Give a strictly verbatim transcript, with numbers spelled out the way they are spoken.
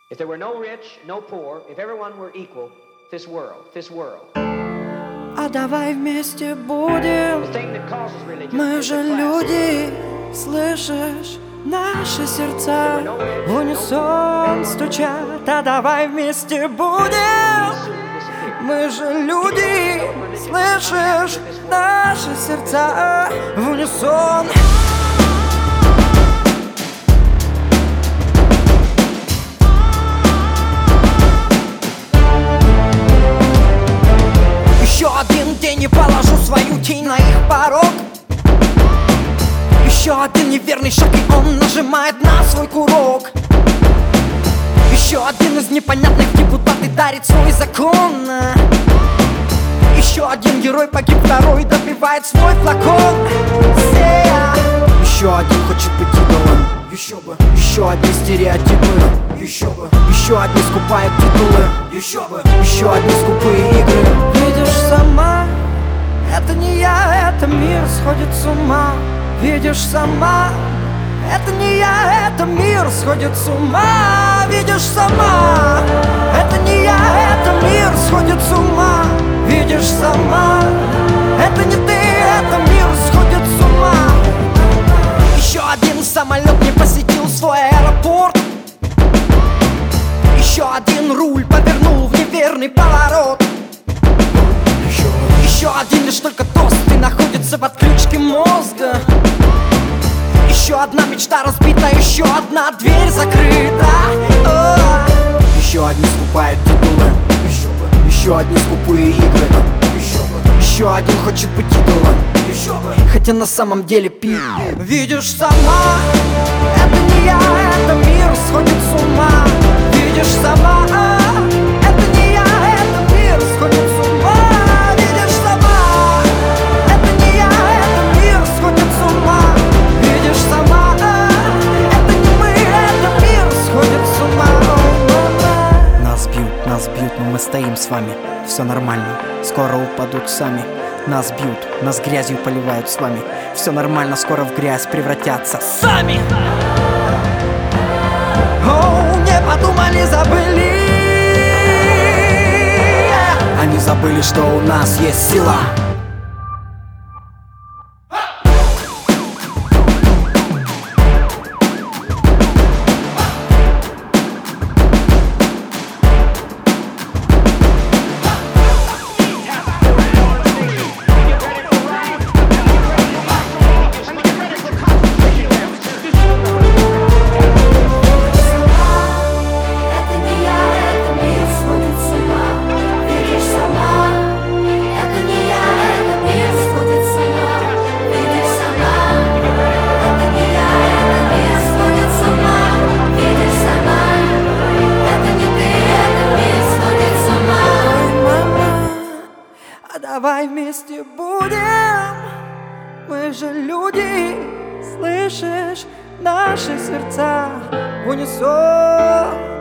If there were no rich, no poor, if everyone were equal, this world, this world. А давай вместе будем, The thing that causes religion мы is же the class. люди, слышишь? Наши сердца в унисон стучат. А давай вместе будем, мы же люди, слышишь? Наши сердца в унисон. Еще один день и положу свою тень на их порог. Еще один неверный шаг, и он нажимает на свой курок. Еще один из непонятных депутатов дарит свой закон. Еще один герой погиб, второй добивает свой флакон. Еще один хочет быть идолом. Еще бы. Еще одни стереотипы. Еще бы. Еще одни скупают титулы. Еще бы. Еще одни скупые игры. Видишь сама, это не я, это мир сходит с ума. Видишь сама, это не я, это мир сходит с ума. Видишь сама, это не я, это мир сходит с ума. Видишь сама, это не ты, это мир сходит с ума. Еще один самолет не посетил свой аэропорт. Еще один руль повернул в неверный поворот. Еще, еще один лишь только тосты находится в отключке мозга. Еще одна мечта разбита, еще одна дверь закрыта. О! Еще одни скупают титулы. Еще, бы. Еще одни скупые игры. Еще, бы. Еще один хочет быть идолом. Еще, бы. Хотя на самом деле пи. Видишь сама, это не я, это мир сходит с ума. Видишь сама, это не я, это мир сходит с ума. Видишь сама, это не я, это мир сходит с ума. Видишь сама, это не мы, это мир сходит с ума. Нас бьют, нас бьют, но мы стоим с вами. Все нормально, скоро упадут сами. Нас бьют, нас грязью поливают с вами. Все нормально, скоро в грязь превратятся сами. Оу, не подумали, забыли. Они забыли, что у нас есть сила. Давай вместе будем, мы же люди, слышишь? Наши сердца в унисон.